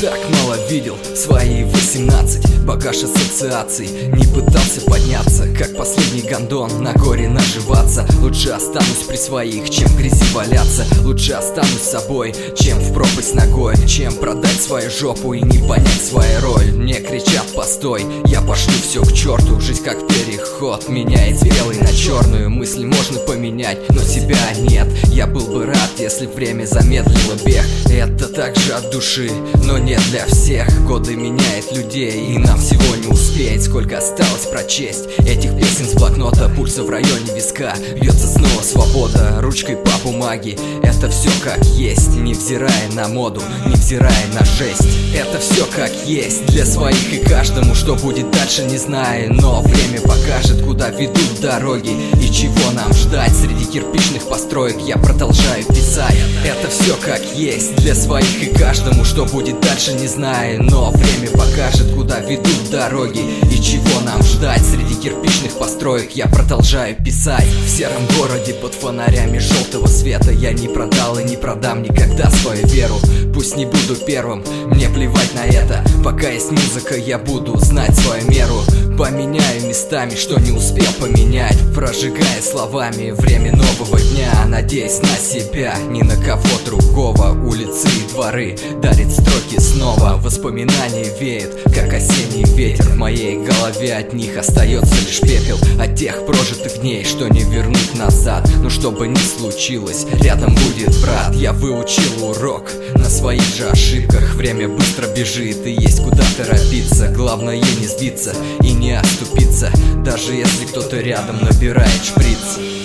так мало видел свои 18. Багаж ассоциаций, не пытался подняться, как последний гондон, на горе наживаться. Лучше останусь при своих, чем в грязи валяться. Лучше останусь собой, чем в пропасть ногой. Чем продать свою жопу и не понять свою роль. Мне кричат: постой, я пошлю все к черту. Жизнь как переход, меняет с белой на черную. Мысли можно поменять, но себя нет. Я был бы рад, если время замедлило бег. Это также от души, но не для всех. Годы меняют людей, и нам всего не успеть. Сколько осталось прочесть этих песен с блокнота. Пульса в районе виска, бьется снова свобода. Ручкой по бумаге, это все как есть. Невзирая на моду, невзирая на жесть. Это все как есть, для своих и каждому. Что будет дальше, не знаю, но время покажет, куда ведут дороги и чего нам ждать. Среди кирпичных построек я продолжаю писать. Это все как есть, для своих и каждому. Что будет дальше, не знаю, но время покажет, куда ведут дороги и чего нам ждать. Среди кирпичных построек я продолжаю писать. В сером городе под фонарями желтого света я не продал и не продам никогда свою веру. Пусть не буду первым, мне плевать на это. Пока есть музыка, я буду знать свою меру. Поменяю местами, что не успел поменять, прожигая словами время нового дня. Надеясь на себя, ни на кого другого. Улицы и дворы дарит строки снова. Воспоминания веют, как осенний ветер. В моей голове от них остается лишь пепел. От тех прожитых дней, что не вернуть назад. Но что бы ни случилось, рядом будет брат. Я выучил урок на своих же ошибках. Время быстро бежит и есть куда торопиться. Главное не сбиться и не оступиться, даже если кто-то рядом набирает шприц.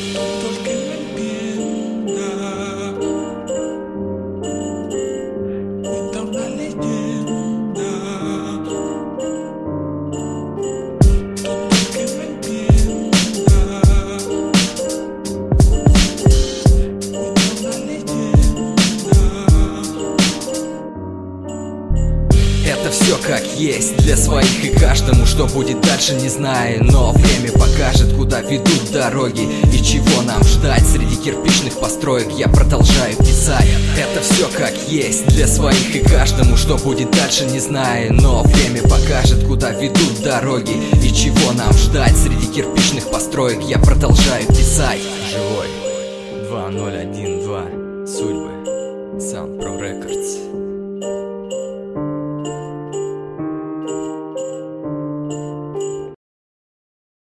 Это все как есть, для своих и каждому. Что будет дальше, не знаю, но время покажет, куда ведут дороги и чего нам ждать. Среди кирпичных построек я продолжаю писать. Это все как есть, для своих и каждому. Что будет дальше, не знаю, но время покажет, куда ведут дороги и чего нам ждать. Среди кирпичных построек я продолжаю писать. Живой 2012 судьбы Sound Pro Records.